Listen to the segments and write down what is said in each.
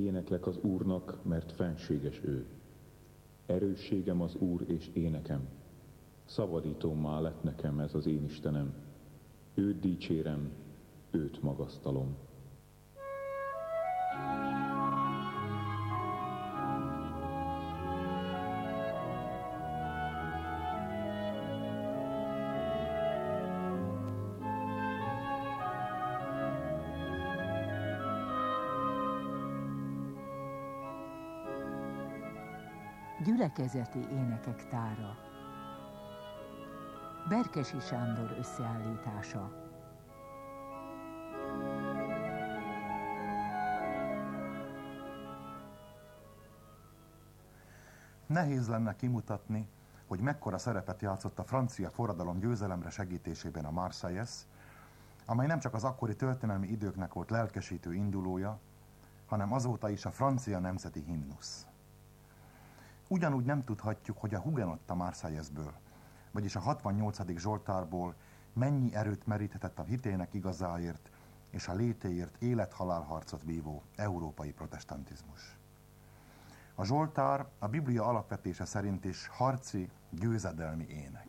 Éneklek az Úrnak, mert fenséges ő. Erősségem az Úr és énekem. Szabadítómmá lett nekem ez az én Istenem. Őt dicsérem, őt magasztalom. Gyülekezeti énekek tára. Berkesi Sándor összeállítása. Nehéz lenne kimutatni, hogy mekkora szerepet játszott a francia forradalom győzelemre segítésében a Marseillaise, amely nem csak az akkori történelmi időknek volt lelkesítő indulója, hanem azóta is a francia nemzeti himnusz. Ugyanúgy nem tudhatjuk, hogy a Hugenotta Marseillaisből, vagyis a 68. Zsoltárból mennyi erőt meríthetett a hitének igazáért és a létéért élet-halál harcot vívó európai protestantizmus. A Zsoltár a Biblia alapvetése szerint is harci, győzedelmi ének.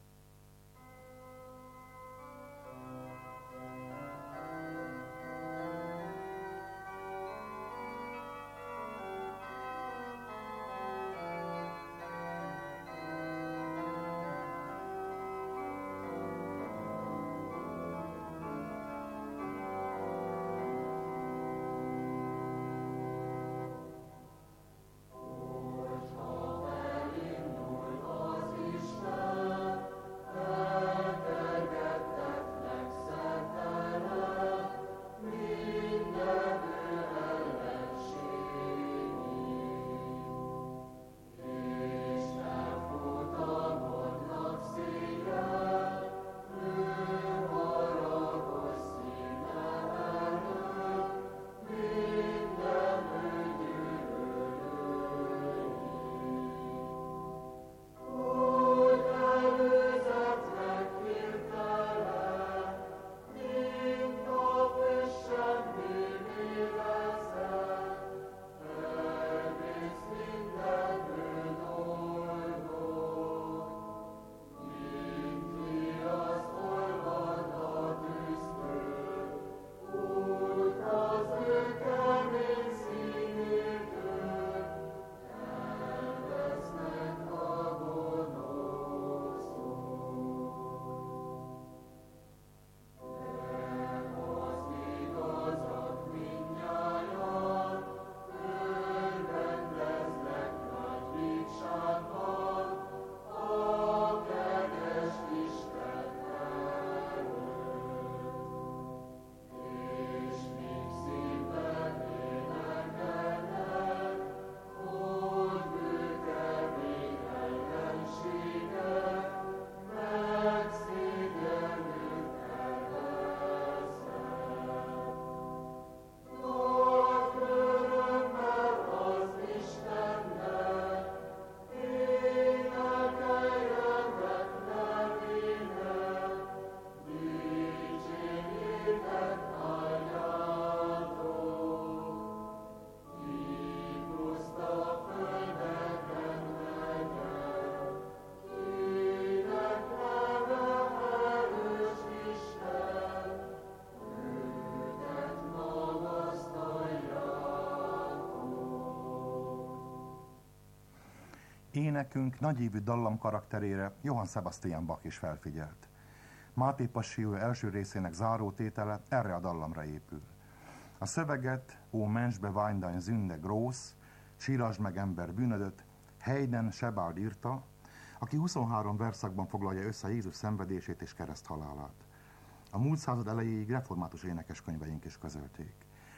Énekünk nagyívű dallam karakterére Johann Sebastian Bach is felfigyelt. Máté Passió első részének záró tétele erre a dallamra épül. A szöveget Ó Mensch bewein dein Sünde groß, sírasd meg ember bűnödöt, Haydn Sebald írta, aki 23 verszakban foglalja össze Jézus szenvedését és kereszthalálát. A múlt század elejéig református énekeskönyveink is közölték.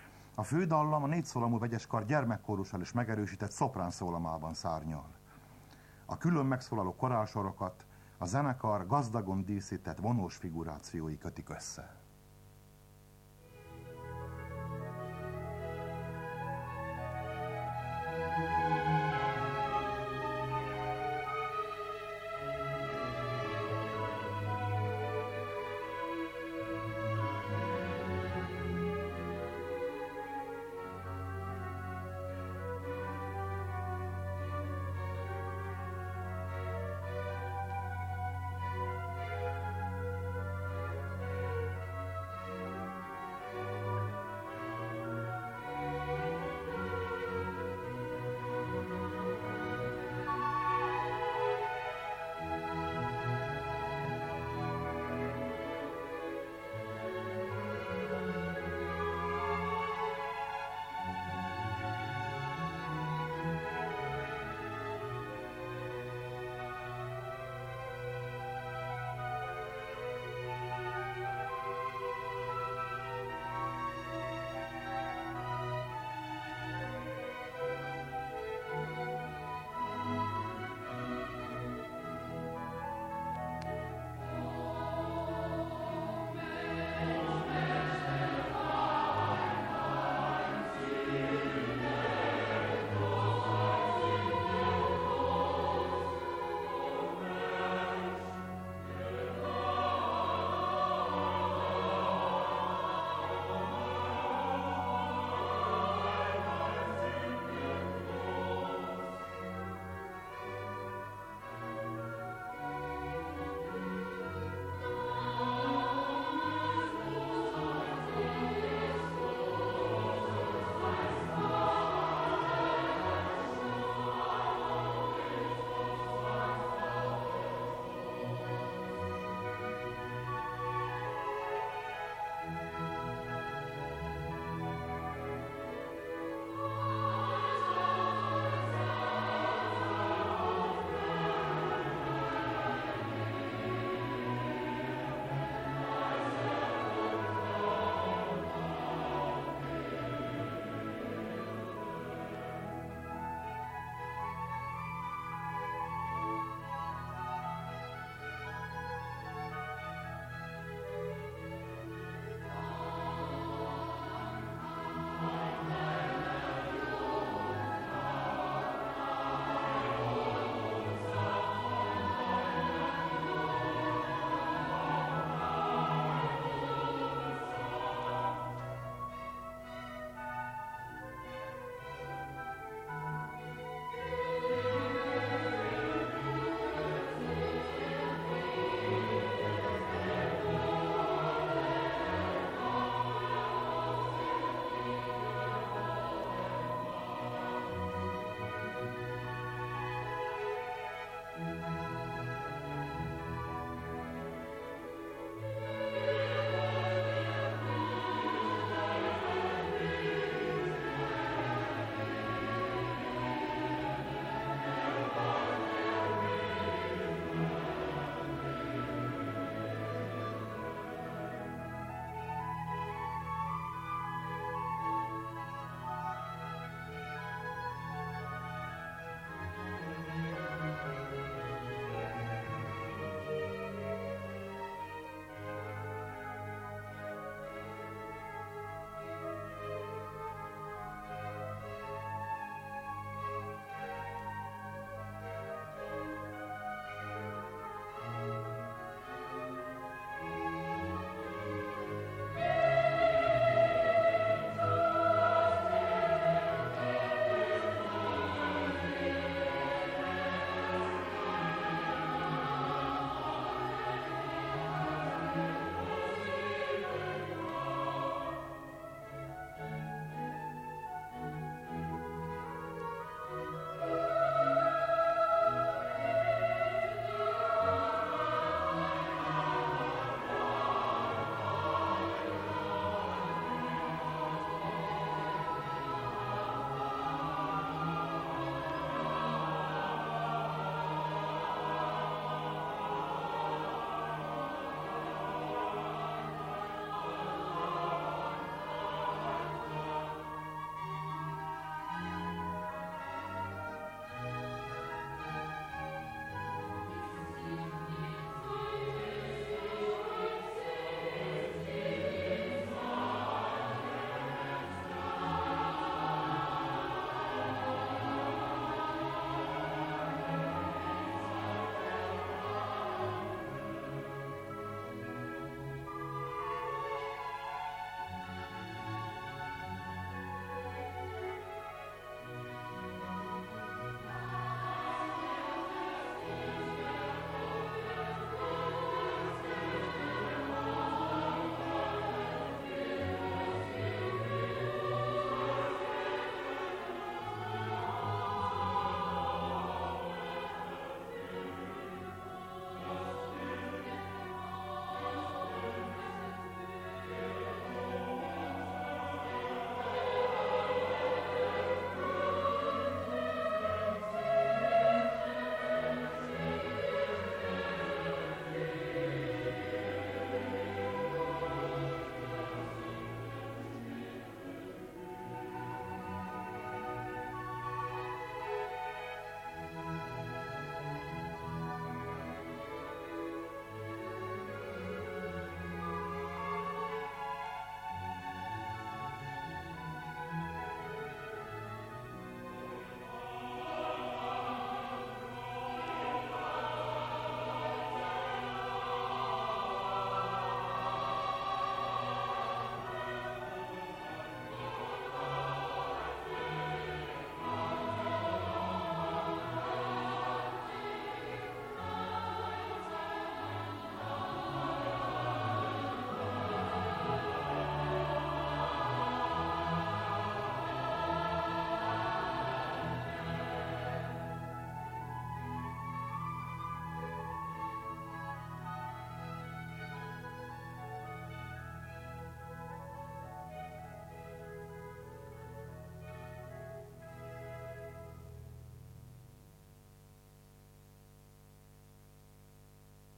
A fődallam a 4 szólamú vegyeskar gyermekkórussal is megerősített szoprán szólamában szárnyal. A külön megszólaló korálsorokat a zenekar gazdagon díszített vonós figurációi kötik össze.